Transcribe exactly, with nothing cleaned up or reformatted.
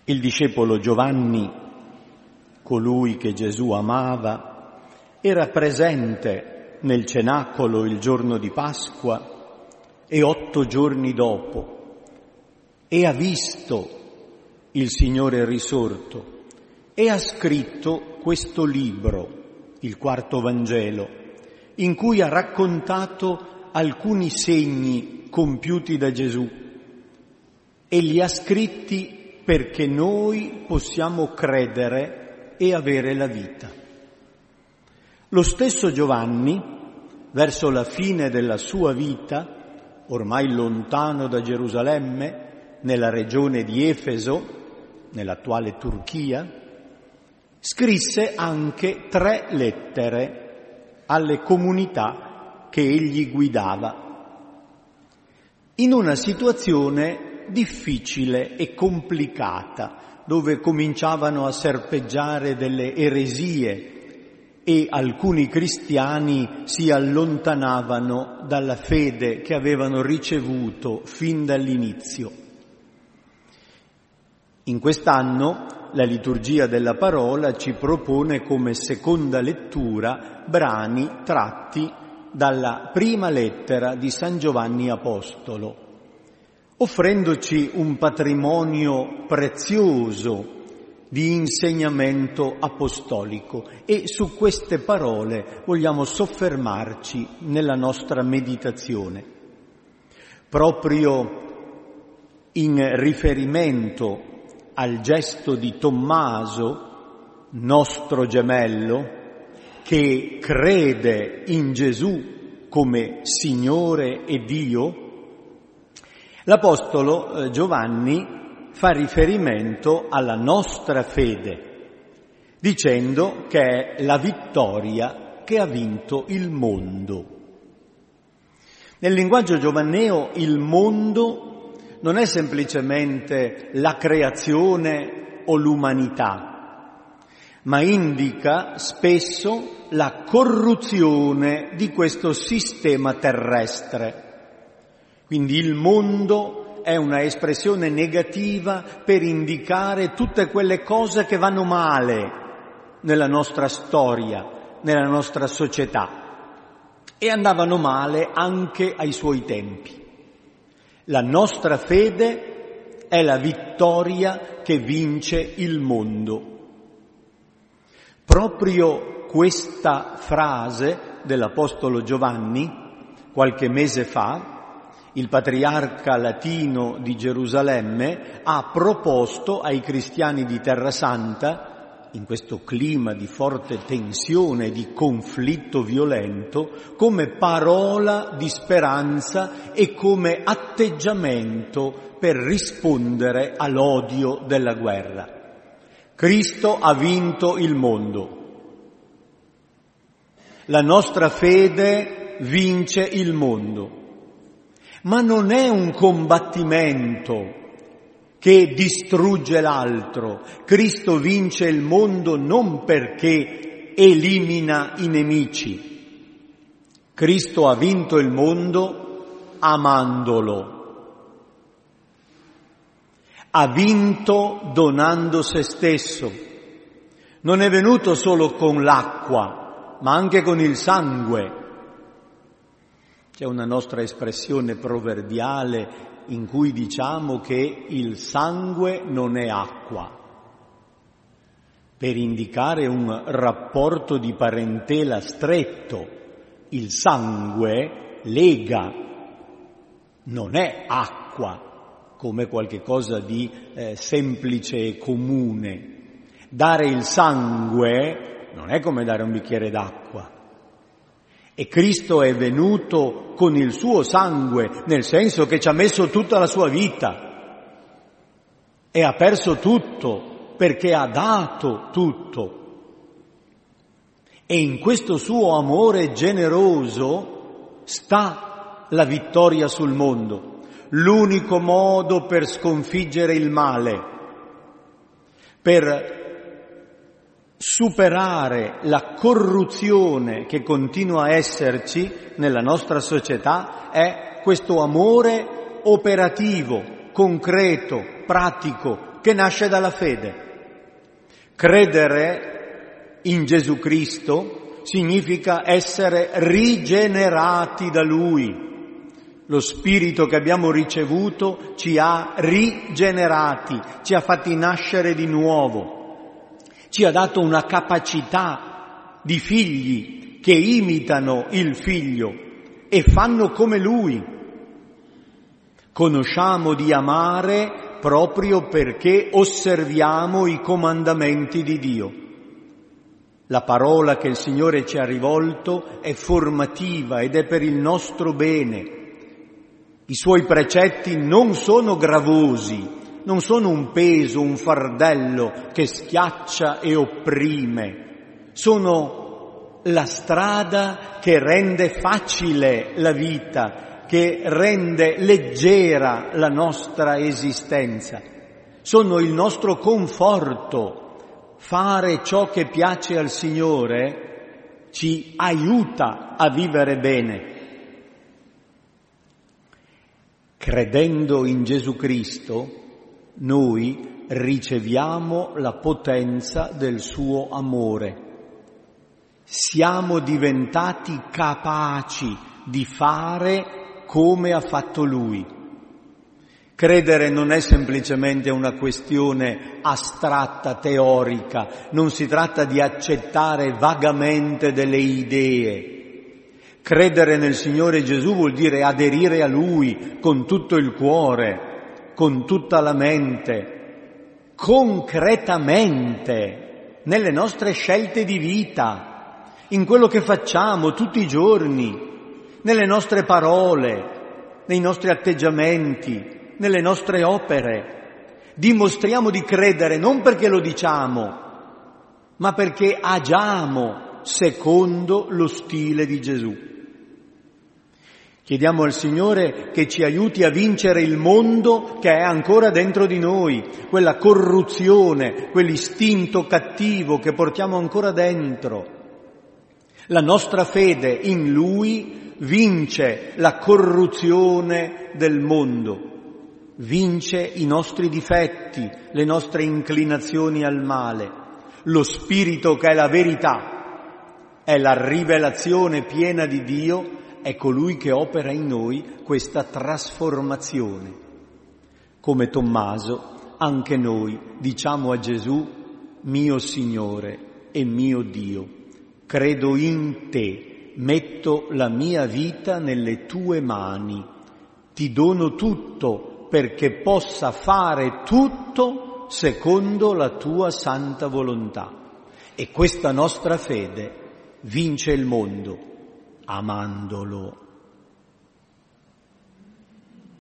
Il discepolo Giovanni, colui che Gesù amava, era presente nel cenacolo il giorno di Pasqua e otto giorni dopo e ha visto il Signore risorto e ha scritto questo libro, il quarto Vangelo, in cui ha raccontato alcuni segni compiuti da Gesù e li ha scritti perché noi possiamo credere e avere la vita. Lo stesso Giovanni, verso la fine della sua vita, ormai lontano da Gerusalemme, nella regione di Efeso, nell'attuale Turchia, scrisse anche tre lettere alle comunità che egli guidava, in una situazione difficile e complicata, dove cominciavano a serpeggiare delle eresie e alcuni cristiani si allontanavano dalla fede che avevano ricevuto fin dall'inizio. In quest'anno la liturgia della parola ci propone come seconda lettura brani tratti dalla prima lettera di San Giovanni Apostolo, offrendoci un patrimonio prezioso di insegnamento apostolico, e su queste parole vogliamo soffermarci nella nostra meditazione. Proprio in riferimento al gesto di Tommaso, nostro gemello, che crede in Gesù come Signore e Dio, l'Apostolo Giovanni fa riferimento alla nostra fede, dicendo che è la vittoria che ha vinto il mondo. Nel linguaggio giovanneo il mondo non è semplicemente la creazione o l'umanità, ma indica spesso la corruzione di questo sistema terrestre. Quindi il mondo è una espressione negativa per indicare tutte quelle cose che vanno male nella nostra storia, nella nostra società, e andavano male anche ai suoi tempi. La nostra fede è la vittoria che vince il mondo. Proprio questa frase dell'Apostolo Giovanni, qualche mese fa, il patriarca latino di Gerusalemme ha proposto ai cristiani di Terra Santa, in questo clima di forte tensione, di conflitto violento, come parola di speranza e come atteggiamento per rispondere all'odio della guerra. Cristo ha vinto il mondo. La nostra fede vince il mondo. Ma non è un combattimento che distrugge l'altro. Cristo vince il mondo non perché elimina i nemici. Cristo ha vinto il mondo amandolo. Ha vinto donando se stesso. Non è venuto solo con l'acqua, ma anche con il sangue. C'è una nostra espressione proverbiale in cui diciamo che il sangue non è acqua, per indicare un rapporto di parentela stretto. Il sangue lega, non è acqua, come qualche cosa di eh, semplice e comune. Dare il sangue non è come dare un bicchiere d'acqua. E Cristo è venuto con il suo sangue, nel senso che ci ha messo tutta la sua vita e ha perso tutto perché ha dato tutto. E in questo suo amore generoso sta la vittoria sul mondo, l'unico modo per sconfiggere il male, per superare la corruzione che continua a esserci nella nostra società, è questo amore operativo, concreto, pratico, che nasce dalla fede. Credere in Gesù Cristo significa essere rigenerati da Lui. Lo Spirito che abbiamo ricevuto ci ha rigenerati, ci ha fatti nascere di nuovo, ci ha dato una capacità di figli che imitano il Figlio e fanno come Lui. Conosciamo di amare proprio perché osserviamo i comandamenti di Dio. La parola che il Signore ci ha rivolto è formativa ed è per il nostro bene. I Suoi precetti non sono gravosi, non sono un peso, un fardello che schiaccia e opprime. Sono la strada che rende facile la vita, che rende leggera la nostra esistenza. Sono il nostro conforto. Fare ciò che piace al Signore ci aiuta a vivere bene. Credendo in Gesù Cristo, noi riceviamo la potenza del suo amore. Siamo diventati capaci di fare come ha fatto Lui. Credere non è semplicemente una questione astratta, teorica, non si tratta di accettare vagamente delle idee. Credere nel Signore Gesù vuol dire aderire a Lui con tutto il cuore, con tutta la mente, concretamente, nelle nostre scelte di vita, in quello che facciamo tutti i giorni, nelle nostre parole, nei nostri atteggiamenti, nelle nostre opere. Dimostriamo di credere non perché lo diciamo, ma perché agiamo secondo lo stile di Gesù. Chiediamo al Signore che ci aiuti a vincere il mondo che è ancora dentro di noi, quella corruzione, quell'istinto cattivo che portiamo ancora dentro. La nostra fede in Lui vince la corruzione del mondo, vince i nostri difetti, le nostre inclinazioni al male. Lo Spirito che è la verità, è la rivelazione piena di Dio, è colui che opera in noi questa trasformazione. Come Tommaso, anche noi diciamo a Gesù, mio Signore e mio Dio, credo in te, metto la mia vita nelle tue mani, ti dono tutto perché possa fare tutto secondo la tua santa volontà. E questa nostra fede vince il mondo, amandolo.